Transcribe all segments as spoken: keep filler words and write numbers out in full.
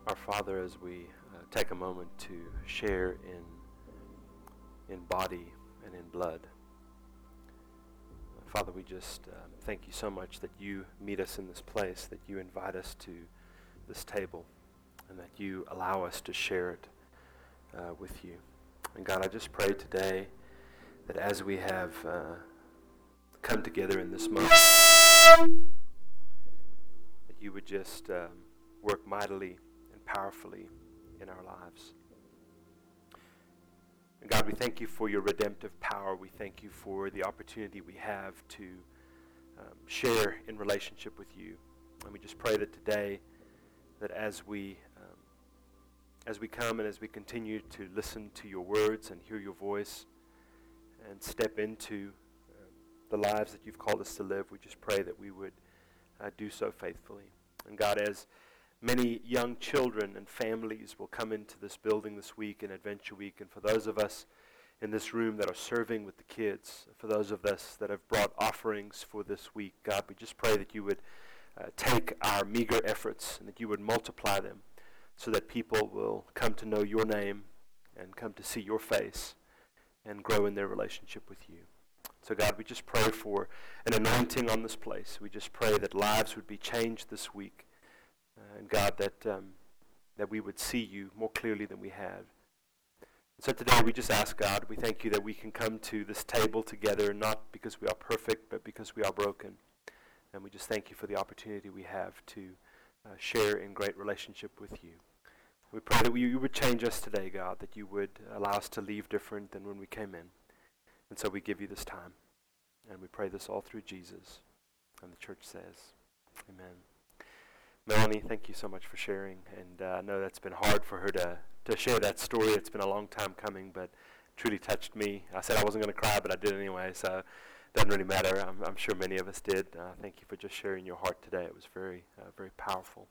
Our Father, as we uh, take a moment to share in in body and in blood, uh, Father, we just um, thank you so much that you meet us in this place, that you invite us to this table, and that you allow us to share it uh, with you. And God, I just pray today that as we have uh, come together in this moment, that you would just um, work mightily and powerfully in our lives. And God, we thank you for your redemptive power. We thank you for the opportunity we have to um, share in relationship with you. And we just pray that today, that as we um, as we come and as we continue to listen to your words and hear your voice and step into um, the lives that you've called us to live, we just pray that we would uh, do so faithfully. And God, as many young children and families will come into this building this week in Adventure Week, and for those of us in this room that are serving with the kids, for those of us that have brought offerings for this week, God, we just pray that you would uh, take our meager efforts and that you would multiply them so that people will come to know your name and come to see your face and grow in their relationship with you. So God, we just pray for an anointing on this place. We just pray that lives would be changed this week. Uh, and God, that um, that we would see you more clearly than we have. And so today we just ask God, we thank you that we can come to this table together, not because we are perfect, but because we are broken. And we just thank you for the opportunity we have to uh, share in great relationship with you. We pray that we, you would change us today, God, that you would allow us to leave different than when we came in. And so we give you this time. And we pray this all through Jesus. And the church says, amen. Melanie, thank you so much for sharing, and uh, I know that's been hard for her to, to share that story. It's been a long time coming, but it truly touched me. I said I wasn't going to cry, but I did anyway, so it doesn't really matter. I'm, I'm sure many of us did. Uh, thank you for just sharing your heart today. It was very, uh, very powerful.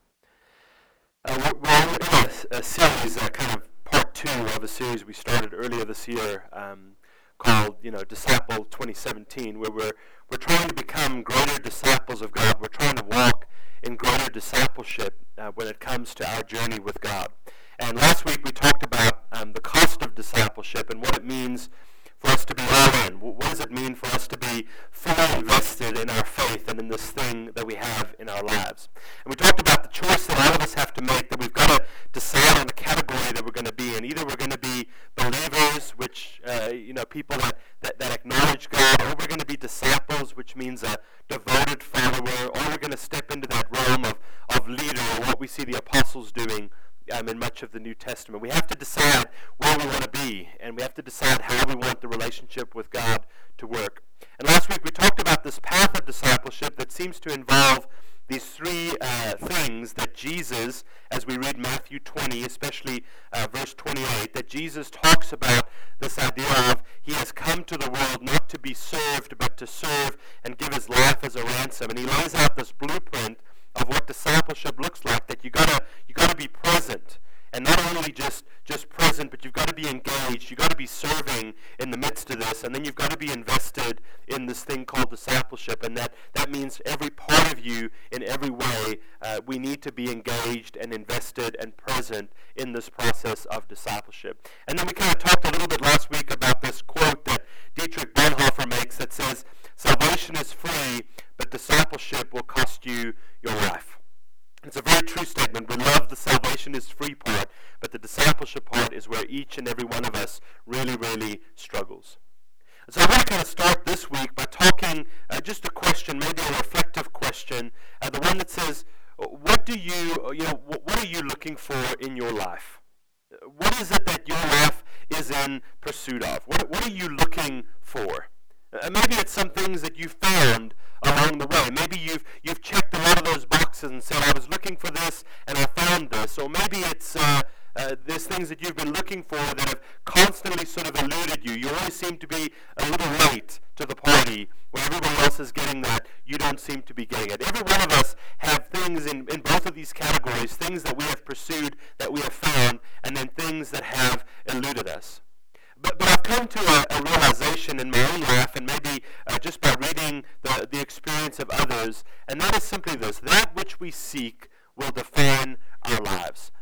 Uh, we're, we're in a, a series, uh, kind of part two of a series we started earlier this year um, called, you know, Disciple twenty seventeen, where we're we're trying to become greater disciples of God. We're trying to walk in greater discipleship uh, when it comes to our journey with God. And last week we talked about um, the cost of discipleship and what it means for us to be all in. What does it mean for us to be fully invested in our faith and in this thing that we have in our lives? And we talked about the choice that all of us have to make, that we've got to decide on the category that we're going to be in. Either we're going to be believers, which, uh, you know, people that, that, that acknowledge God, or we're going to be disciples, which means a devoted follower, or we're going to step into that realm of, of leader, or what we see the apostles doing Um, in much of the New Testament. We have to decide where we want to be, and we have to decide how we want the relationship with God to work. And last week we talked about this path of discipleship that seems to involve these three uh, things that Jesus, as we read Matthew twenty, especially uh, verse twenty-eight, that Jesus talks about this idea of he has come to the world not to be served, but to serve and give his life as a ransom. And he lays out this blueprint of what discipleship looks like, that you gotta you gotta be present, and not only just just present, but you've got to be engaged. You've got to be serving in the midst of this, and then you've got to be invested in this thing called discipleship, and that that means every part of you, in every way, uh, we need to be engaged and invested and present in this process of discipleship. And then we kind of talked a little bit last week about this quote that Dietrich Bonhoeffer makes that says, "Salvation is free, but discipleship will cost you your life." It's a very true statement. We love the salvation is free part, but the discipleship part is where each and every one of us really, really struggles. And so I want to kind of start this week by talking uh, just a question, maybe a reflective question, uh, the one that says, what do you, you know, what are you looking for in your life? What is it that your life is in pursuit of? What, what are you looking for? Uh, maybe it's some things that you found along the way. Maybe you've you've checked a lot of those boxes and said, I was looking for this and I found this. Or maybe it's uh, uh, there's things that you've been looking for that have constantly sort of eluded you. You always seem to be a little late to the party when everyone else is getting that. You don't seem to be getting it. Every one of us have things in, in both of these categories, things that we have pursued, that we have found, and then things that have eluded us. But, but I've come to a, a realization in my own life, and maybe uh, just by reading the, the experience of others, and that is simply this: that which we seek will define our lives. That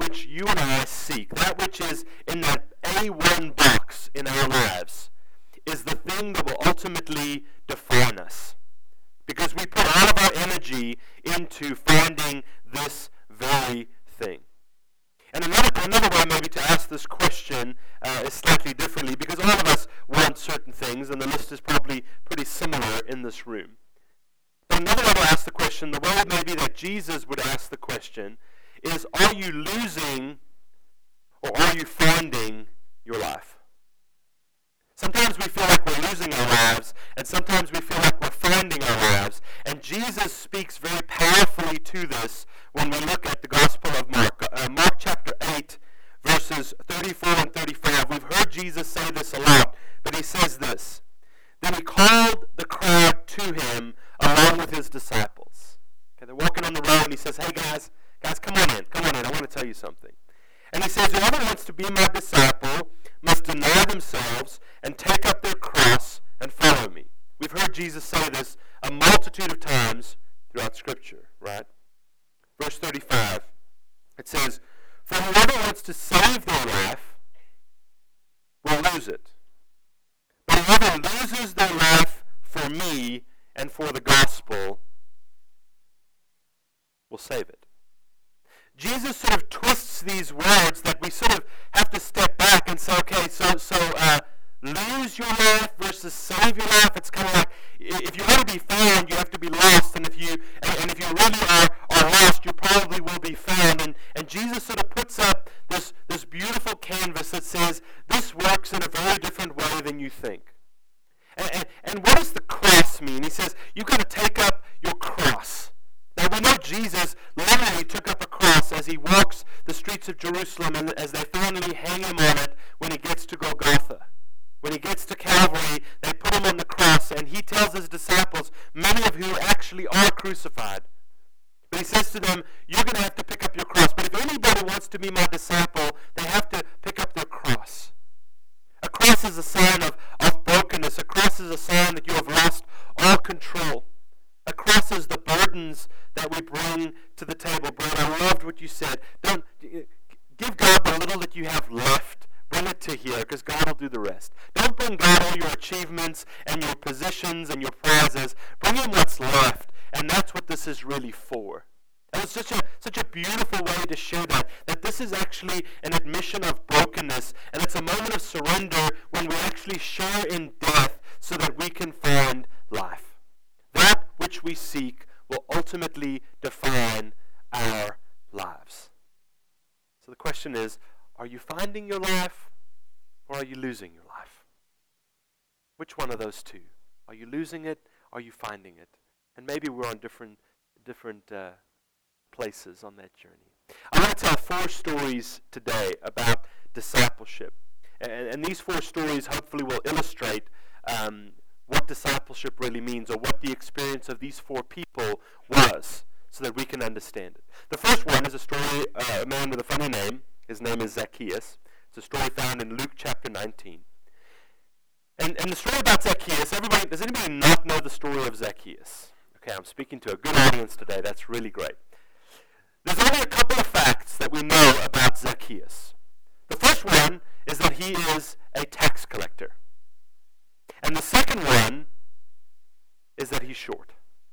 which you and I seek, that which is in that A one box in our lives, is the thing that will ultimately define us. Because we put all of our energy into finding this very thing. And another, another way maybe to ask this question uh, is slightly differently, because all of us want certain things, and the list is probably pretty similar in this room. But another way to ask the question, the way maybe that Jesus would ask the question, is are you losing or are you finding your life? Sometimes we feel like we're losing our lives, and sometimes we feel like we're finding our lives. And Jesus speaks very powerfully to this when we look at the Gospel of Mark. Uh, Mark chapter eight, verses thirty-four and thirty-five. We've heard Jesus say this a lot, but he says this. Then he called the crowd to him along with his disciples. Okay, they're walking on the road, and he says, hey guys, guys, come on in, come on in, I want to tell you something. And he says, whoever wants to be my disciple must deny themselves and take up their cross and follow me. We've heard Jesus say this a multitude of times throughout Scripture, right? Verse thirty-five, it says, for whoever wants to save their life will lose it. But whoever loses their life for me and for the gospel will save it. Jesus sort of twists these words that we sort of have to step back and say, okay, so so uh, lose your life versus save your life. It's kind of like if you want to be found, you have to be lost, and if you and, and if you really are, are lost, you probably will be found. And and Jesus sort of puts up this this beautiful canvas that says this works in a very different way than you think. And and, and what does the cross mean? He says you've got to take up your cross. Now we know Jesus literally took up a cross as he walks the streets of Jerusalem, and as they finally hang him on it when he gets to Golgotha. When he gets to Calvary, they put him on the cross, and he tells his disciples, many of who actually are crucified. But he says to them, you're going to have to pick up your cross. But if anybody wants to be my disciple, they have to pick up their cross. A cross is a sign of, of brokenness. A cross is a sign that you have lost all control. A cross is the burdens that we bring to the table. Brad, I loved what you said. Don't give God the little that you have left. Bring it to here, because God will do the rest. Don't bring God all your achievements and your positions and your prizes. Bring him what's left, and that's what this is really for. And it's such a such a beautiful way to show that, that this is actually an admission of brokenness, and it's a moment of surrender when we actually share in death so that we can find life. That which we seek will ultimately define our lives. So the question is, are you finding your life or are you losing your life? Which one of those two? Are you losing it? Are you finding it? And maybe we're on different different uh, places on that journey. I want to tell four stories today about discipleship. And, and these four stories hopefully will illustrate um, what discipleship really means, or what the experience of these four people was, so that we can understand it. The first one is a story, uh, a man with a funny name. His name is Zacchaeus. It's a story found in Luke chapter nineteen. And, and the story about Zacchaeus, everybody, does anybody not know the story of Zacchaeus? Okay, I'm speaking to a good audience today. That's really great. There's only a couple of facts that we know about Zacchaeus. The first one is that he is a tax collector. And the second one is that he's short.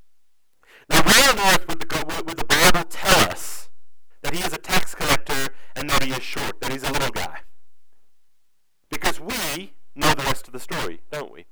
Now, why on earth would the, would the Bible tell us that he is a tax collector and that he is short, that he's a little guy? Because we know the rest of the story, don't we?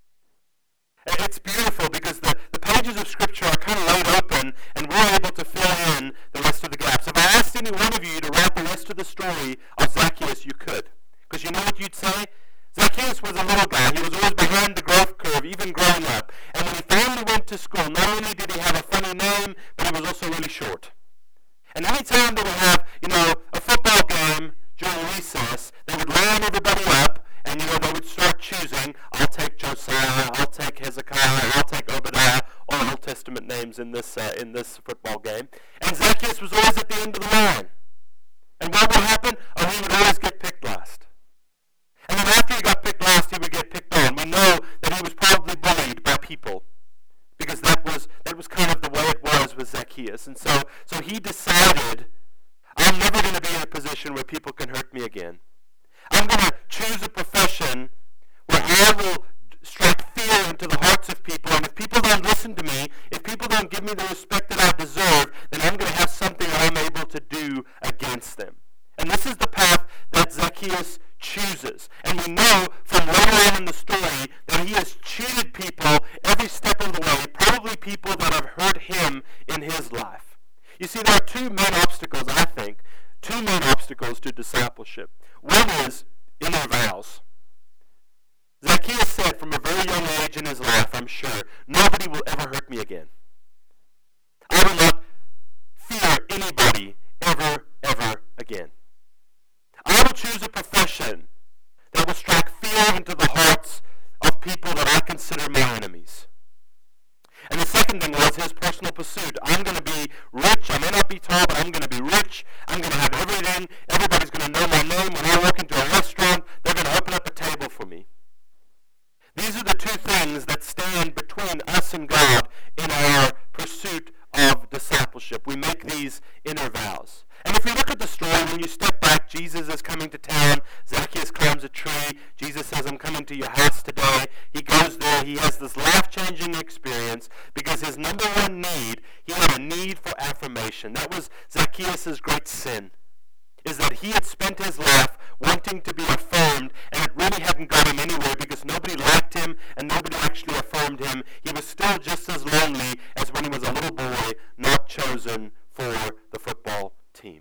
It's beautiful because the, the pages of Scripture are kind of laid open, and we're able to fill in the rest of the gaps. If I asked any one of you to write the rest of the story of Zacchaeus, you could. Because you know what you'd say? Zacchaeus was a little guy. He was always behind the growth curve, even growing up. And when he finally went to school, not only did he have a funny name, but he was also really short. And any time they would have, you know, a football game during recess, they would line everybody up, and, you know, they would start choosing, I'll take Josiah, I'll take Hezekiah, I'll take Obadiah, all Old Testament names in this uh, in this football game. And Zacchaeus was always at the end of the line. And what would happen? Oh, he would always get picked last. And then after he got picked last, he would get picked on. We know that he was probably bullied by people, because that was that was kind of the way it was with Zacchaeus. And so, so he decided, I'm I'm never going to be in a position where people can hurt me again. I'm going to choose a profession where I will strike fear into the hearts of people, and if people don't listen to me, if people don't give me the respect that I deserve, then I'm going to have something that I'm able to do against them. And this is the path that Zacchaeus chooses. And we know from later on in the story that he has cheated people every step of the way, probably people that have hurt him in his life. You see, there are two main obstacles, I think, two main obstacles to discipleship. One is inner vows. Zacchaeus said from a very young age in his life, I'm sure, nobody will ever hurt me again. I will not fear anybody ever, ever again. I will choose a profession that will strike fear into the hearts of people that I consider my enemies. And the second thing was his personal pursuit. I'm going to be rich. I may not be tall, but I'm going to be rich. I'm going to have everything. Everybody's going to know my name. When I walk into a restaurant, they're going to open up a table for me. These are the two things that stand between us and God in our pursuit of discipleship. We make these inner vows. And if you look at the story, when you step back, Jesus is coming to town. Zacchaeus climbs a tree. Jesus says, I'm coming to your house today. He goes there. He has this life-changing experience because his number one need, he had a need for affirmation. That was Zacchaeus' great sin, is that he had spent his life wanting to be affirmed, and it really hadn't got him anywhere because nobody liked him and nobody actually affirmed him. He was still just as lonely as when he was a little boy, not chosen for the football team.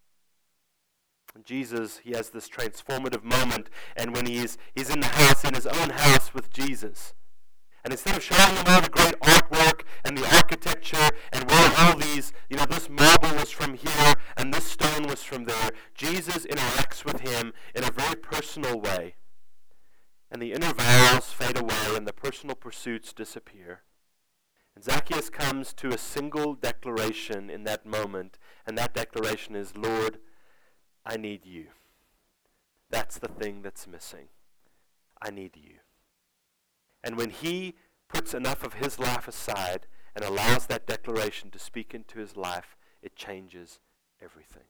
Jesus, he has this transformative moment, and when he's he's in the house, in his own house with Jesus, and instead of showing him all the great artwork and the architecture and where all these, you know, this marble was from here and this stone was from there, Jesus interacts with him in a very personal way. And the inner vows fade away and the personal pursuits disappear. And Zacchaeus comes to a single declaration in that moment, and that declaration is, Lord, I need you. That's the thing that's missing. I need you. And when he puts enough of his life aside and allows that declaration to speak into his life, it changes everything.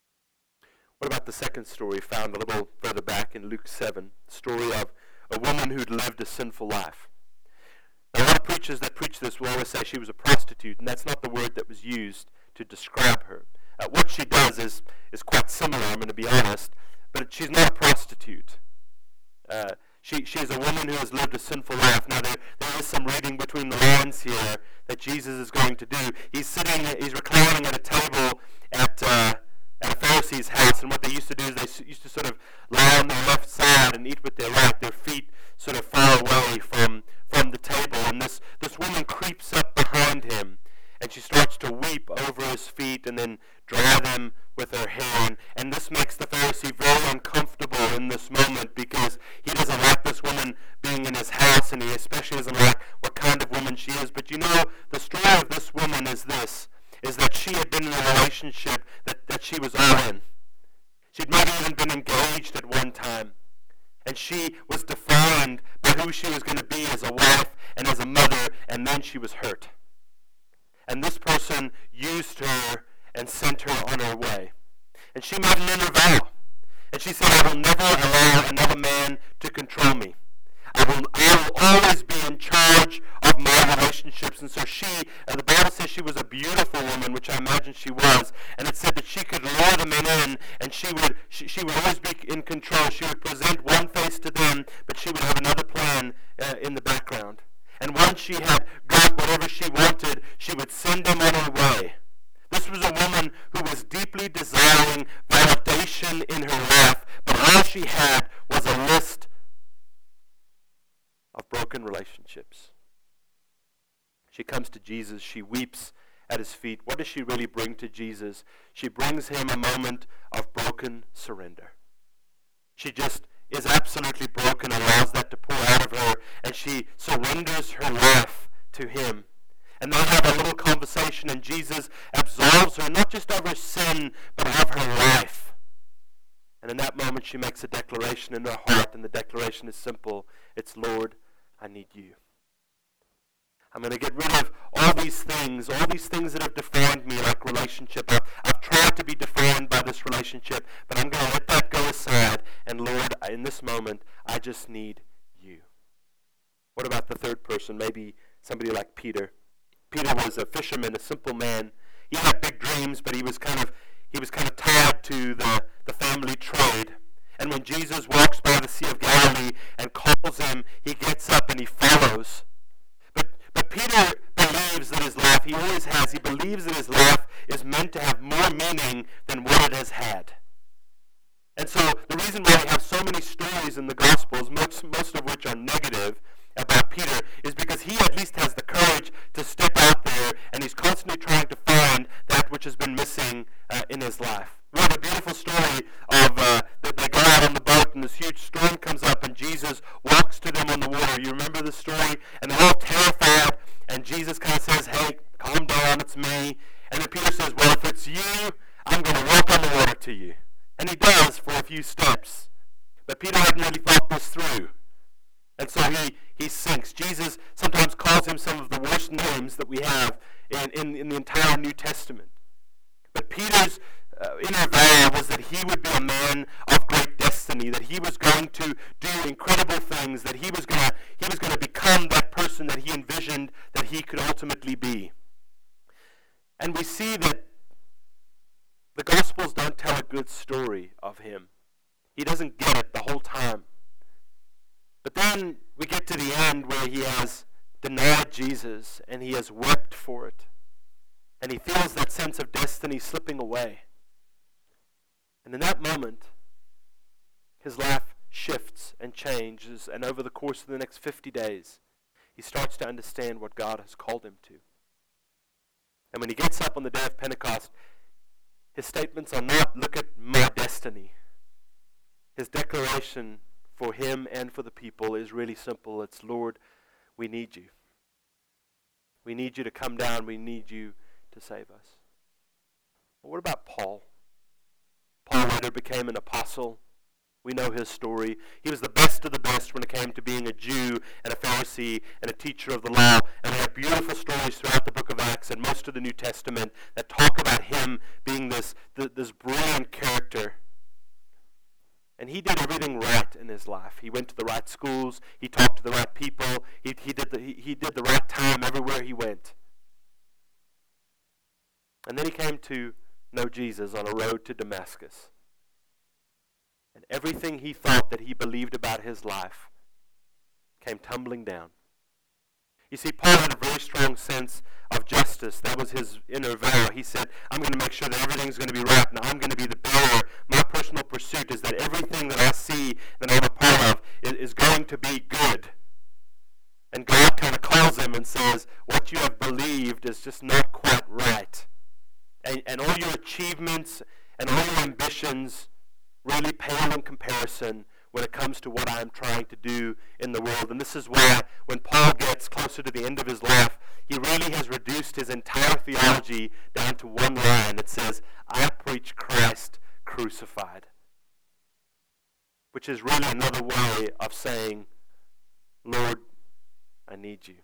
What about the second story found a little further back in Luke seven, the story of a woman who'd lived a sinful life? Now, a lot of preachers that preach this will always say she was a prostitute, and that's not the word that was used to describe her. Uh, what she does is, is quite similar, I'm going to be honest, but she's not a prostitute. Uh, She, she is a woman who has lived a sinful life. Now, there, there is some reading between the lines here that Jesus is going to do. He's sitting, he's reclining at a table at, uh, at a Pharisee's house, and what they used to do is they used to sort of lie on their left side and eat with their right, their feet sort of far away from, from the table. And this, this woman creeps up behind him, and she starts to weep over his feet and then dry them with her hair. And, and this makes the Pharisee very uncomfortable in this moment because he doesn't like this woman being in his house, and he especially doesn't like what kind of woman she is. But you know, the story of this woman is this, is that she had been in a relationship that, that she was all in. She'd maybe even been engaged at one time. And she was defined by who she was going to be as a wife and as a mother, and then she was hurt. And this person used her and sent her on her way. And she made an inner vow. And she said, I will never allow another man to control me. I will, I will always be in charge of my relationships. And so she, uh, the Bible says she was a beautiful woman, which I imagine she was. And it said that she could lure the men in, and she would, she, she would always be in control. She would present one face to them, but she would have another plan uh, in the background. And once she had got whatever she wanted, she would send them on her way. This was a woman who was deeply desiring validation in her life, but all she had was a list of broken relationships. She comes to Jesus. She weeps at his feet. What does she really bring to Jesus? She brings him a moment of broken surrender. She just is absolutely broken, allows that to pour out of her, and she surrenders her life to him. And they have a little conversation, and Jesus absolves her, not just of her sin, but of her life. And in that moment, she makes a declaration in her heart, and the declaration is simple. It's, Lord, I need you. I'm going to get rid of all these things, all these things that have defined me, like relationship. I've, I've tried to be defined by this relationship, but I'm going to let that go aside, and Lord, in this moment, I just need you. What about the third person? Maybe somebody like Peter. Peter was a fisherman, a simple man. He had big dreams, but he was kind of he was kind of tied to the, the family trade. And when Jesus walks by the Sea of Galilee and calls him, he gets up and he follows. But but Peter believes that his life, he always has, he believes that his life is meant to have more meaning than what it has had. And so the reason why we have so many stories in the Gospels, most, most of which are negative, about Peter is because he at least has the courage to step out there, and he's constantly trying to find that which has been missing uh, in his life. We have a beautiful story of uh, that they go out on the boat and this huge storm comes up and Jesus walks to them on the water. You remember the story? And they're all terrified, and Jesus kind of says, hey, calm down, it's me. And then Peter says, well, if it's you, I'm going to walk on the water to you. And he does for a few steps. But Peter hadn't really thought this through. And so he, he sinks. Jesus sometimes calls him some of the worst names that we have in, in, in the entire New Testament. But Peter's uh, inner vow was that he would be a man of great destiny, that he was going to do incredible things, that he was going to he was going to become that person that he envisioned that he could ultimately be. And we see that the Gospels don't tell a good story of him. He doesn't get it the whole time. But then we get to the end where he has denied Jesus and he has wept for it. And he feels that sense of destiny slipping away. And in that moment, his life shifts and changes. And over the course of the next fifty days, he starts to understand what God has called him to. And when he gets up on the day of Pentecost, his statements are not, look at my destiny. His declaration for him and for the people is really simple. It's, Lord, we need you. We need you to come down. We need you to save us. Well, what about Paul? Paul later became an apostle. We know his story. He was the best of the best when it came to being a Jew and a Pharisee and a teacher of the law. And we have beautiful stories throughout the book of Acts and most of the New Testament that talk about him being this, this brilliant character. And he did everything right in his life. He went to the right schools. He talked to the right people. He, he, did the, he, he did the right time everywhere he went. And then he came to know Jesus on a road to Damascus. And everything he thought that he believed about his life came tumbling down. You see, Paul had a very strong sense of justice. That was his inner vow. He said, I'm going to make sure that everything's going to be right, and I'm going to be the bearer. My personal pursuit is that everything that I see that I'm a part of is, is going to be good. And God kind of calls him and says, what you have believed is just not quite right. And, and all your achievements and all your ambitions really pale in comparison when it comes to what I'm trying to do in the world. And this is why when Paul gets closer to the end of his life, he really has reduced his entire theology down to one line. It says, I preach Christ crucified. Which is really another way of saying, Lord, I need you.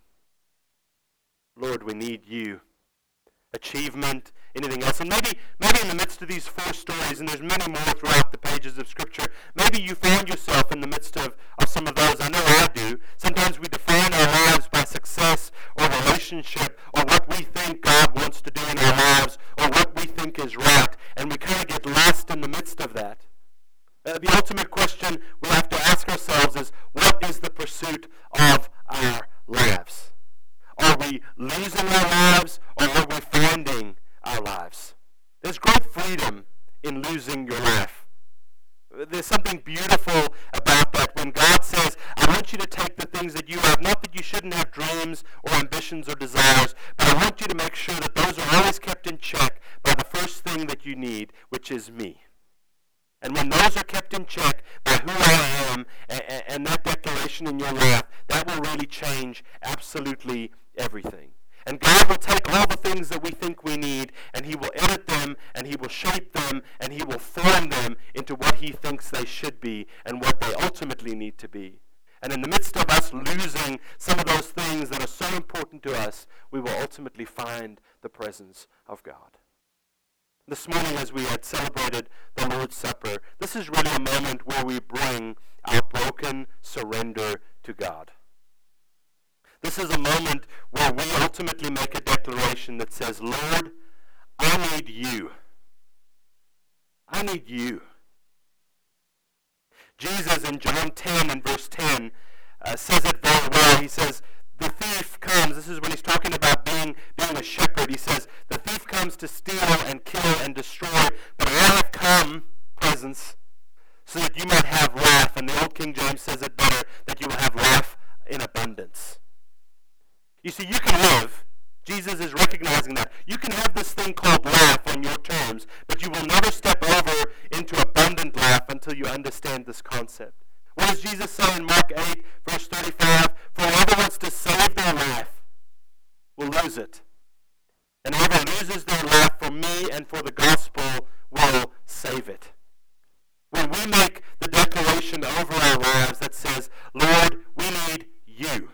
Lord, we need you. Achievement, anything else. And maybe maybe in the midst of these four stories, and there's many more throughout the pages of Scripture, maybe you find yourself in the midst of, of some of those. I know I do. Sometimes we define our lives by success or relationship or what we think God wants to do in our lives or what we think is right, and we kind of get lost in the midst of that. Uh, the ultimate question we have to ask ourselves is, what is the pursuit of our lives? Are we losing our lives, or are we finding our lives? There's great freedom in losing your life. There's something beautiful about that when God says, I want you to take the things that you have, not that you shouldn't have dreams or ambitions or desires, but I want you to make sure that those are always kept in check by the first thing that you need, which is me. And when those are kept in check by who I am and, and that declaration in your life, that will really change absolutely everything. And God will take all the things that we think we need, and he will edit them, and he will shape them, and he will form them into what he thinks they should be and what they ultimately need to be. And in the midst of us losing some of those things that are so important to us, we will ultimately find the presence of God. This morning as we had celebrated the Lord's Supper, this is really a moment where we bring our broken surrender to God. This is a moment where we ultimately make a declaration that says, Lord, I need you. I need you. Jesus in John ten and verse ten uh, says it very well. He says, the thief comes, this is when he's talking about being, being a shepherd. He says, the thief comes to steal and kill and destroy, but I have come, presence, so that you might have life. And the old King James says it better, that you will have life in abundance. You see, you can live. Jesus is recognizing that. You can have this thing called life on your terms, but you will never step over into abundant life until you understand this concept. What does Jesus say in Mark eight, verse thirty-five? For whoever wants to save their life will lose it. And whoever loses their life for me and for the gospel will save it. When we make the declaration over our lives that says, Lord, we need you.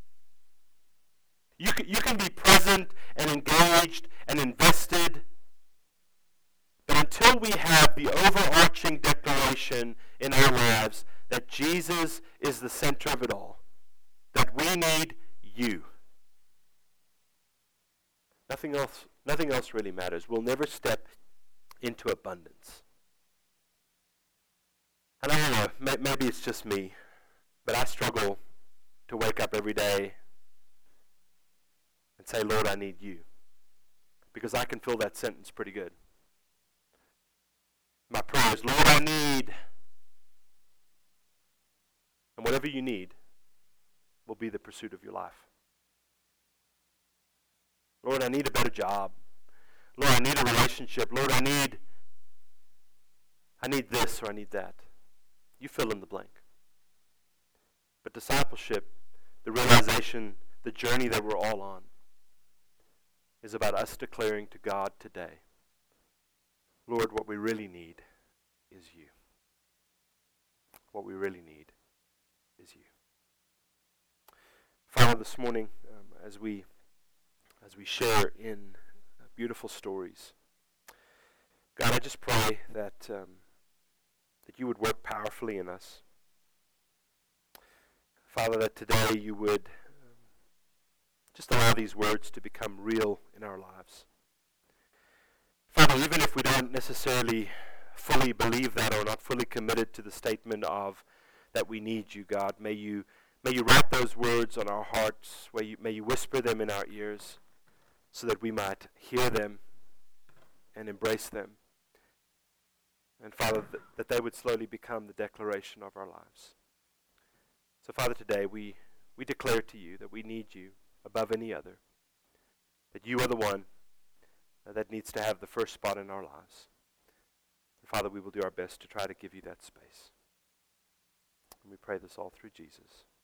You can, you can be present and engaged and invested, but until we have the overarching declaration in our lives that Jesus is the center of it all, that we need you, nothing else, nothing else really matters. We'll never step into abundance. And I don't know, may, maybe it's just me, but I struggle to wake up every day and say, Lord, I need you. Because I can fill that sentence pretty good. My prayer is, Lord, I need. And whatever you need will be the pursuit of your life. Lord, I need a better job. Lord, I need a relationship. Lord, I need, I need this or I need that. You fill in the blank. But discipleship, the realization, the journey that we're all on, is about us declaring to God today, Lord, what we really need is you. What we really need is you. Father, this morning, um, as we as we share in uh, beautiful stories, God, I just pray that um, that you would work powerfully in us. Father, that today you would just allow these words to become real in our lives. Father, even if we don't necessarily fully believe that or not fully committed to the statement of that we need you, God, may you may you write those words on our hearts, may you, may you whisper them in our ears so that we might hear them and embrace them. And Father, th- that they would slowly become the declaration of our lives. So Father, today we, we declare to you that we need you above any other, that you are the one uh, that needs to have the first spot in our lives. And Father, we will do our best to try to give you that space. And we pray this all through Jesus.